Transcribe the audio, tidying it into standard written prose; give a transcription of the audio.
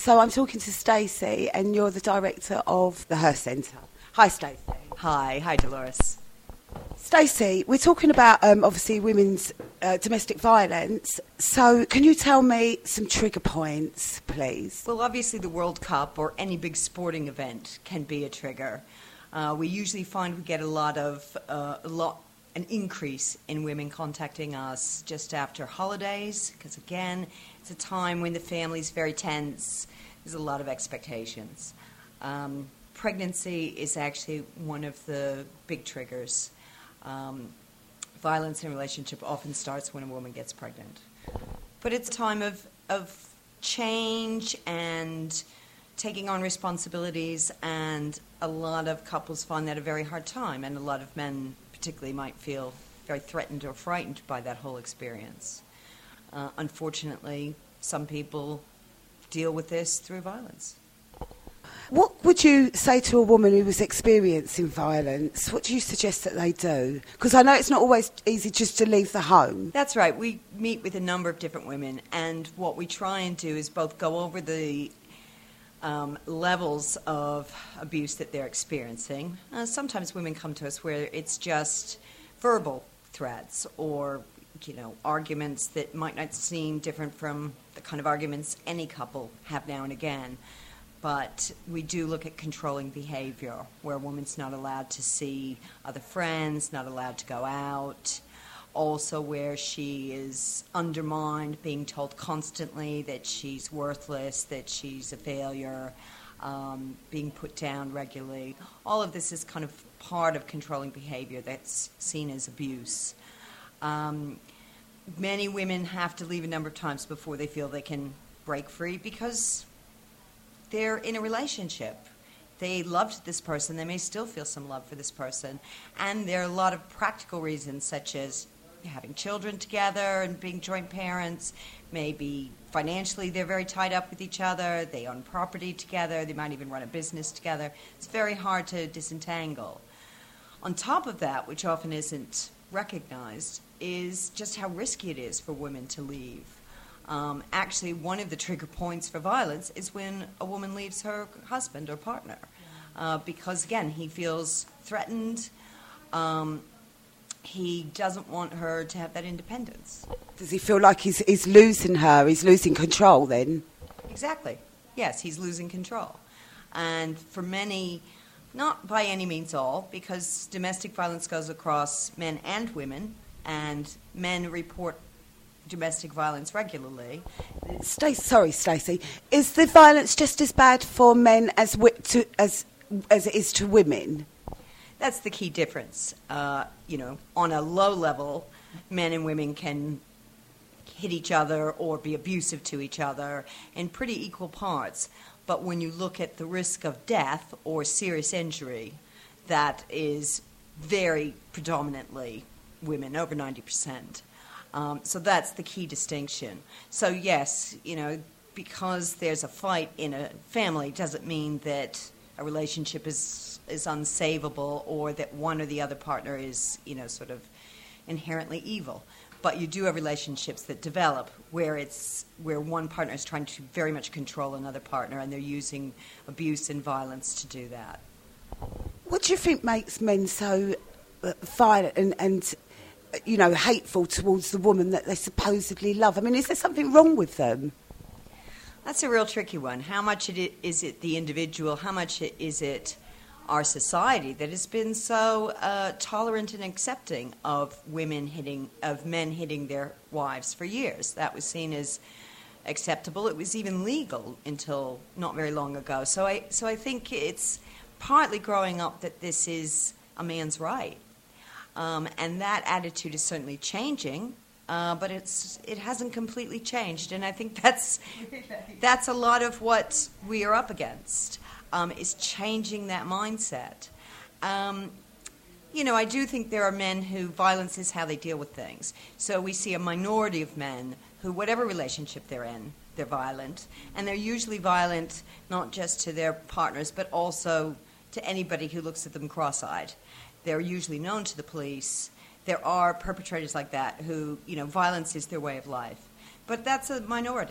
So I'm talking to Stacey, and you're the director of the Her Centre. Hi, Stacey. Hi, Dolores. Stacey, we're talking about obviously women's domestic violence. So can you tell me some trigger points, please? Well, obviously the World Cup or any big sporting event can be a trigger. We usually find we get an increase in women contacting us just after holidays, because again, it's a time when the family's very tense. There's a lot of expectations. Pregnancy is actually one of the big triggers. Violence in a relationship often starts when a woman gets pregnant. But it's a time of change and taking on responsibilities, and a lot of couples find that a very hard time, and a lot of men particularly might feel very threatened or frightened by that whole experience. Unfortunately, some people deal with this through violence. What would you say to a woman who was experiencing violence? What do you suggest that they do? Because I know it's not always easy just to leave the home. That's right. We meet with a number of different women, and what we try and do is both go over the levels of abuse that they're experiencing. Sometimes women come to us where it's just verbal threats or, arguments that might not seem different from the kind of arguments any couple have now and again. But we do look at controlling behavior, where a woman's not allowed to see other friends, not allowed to go out. Also where she is undermined, being told constantly that she's worthless, that she's a failure, being put down regularly. All of this is kind of part of controlling behavior that's seen as abuse. Many women have to leave a number of times before they feel they can break free, because they're in a relationship. They loved this person. They may still feel some love for this person. And there are a lot of practical reasons, such as having children together and being joint parents. Maybe financially they're very tied up with each other. They own property together. They might even run a business together. It's very hard to disentangle. On top of that, which often isn't recognized, is just how risky it is for women to leave. Actually, one of the trigger points for violence is when a woman leaves her husband or partner, because, again, he feels threatened. He doesn't want her to have that independence. Does he feel like he's losing her? He's losing control then? Exactly. Yes, he's losing control. And for many, not by any means all, because domestic violence goes across men and women, and men report domestic violence regularly. Sorry, Stacey. Is the violence just as bad for men as it is to women? That's the key difference. On a low level, men and women can hit each other or be abusive to each other in pretty equal parts. But when you look at the risk of death or serious injury, that is very predominantly women, over 90%. So that's the key distinction. So yes, because there's a fight in a family doesn't mean that a relationship is unsavable, or that one or the other partner is, sort of inherently evil. But you do have relationships that develop where one partner is trying to very much control another partner, and they're using abuse and violence to do that. What do you think makes men so violent and hateful towards the woman that they supposedly love? I mean, is there something wrong with them? That's a real tricky one. How much is it the individual? How much is it our society that has been so tolerant and accepting of men hitting their wives for years? That was seen as acceptable. It was even legal until not very long ago. So I think it's partly growing up that this is a man's right. And that attitude is certainly changing, but it hasn't completely changed. And I think that's a lot of what we are up against, is changing that mindset. I do think there are men who violence is how they deal with things. So we see a minority of men who, whatever relationship they're in, they're violent. And they're usually violent not just to their partners, but also to anybody who looks at them cross-eyed. They're usually known to the police. There are perpetrators like that who, violence is their way of life. But that's a minority.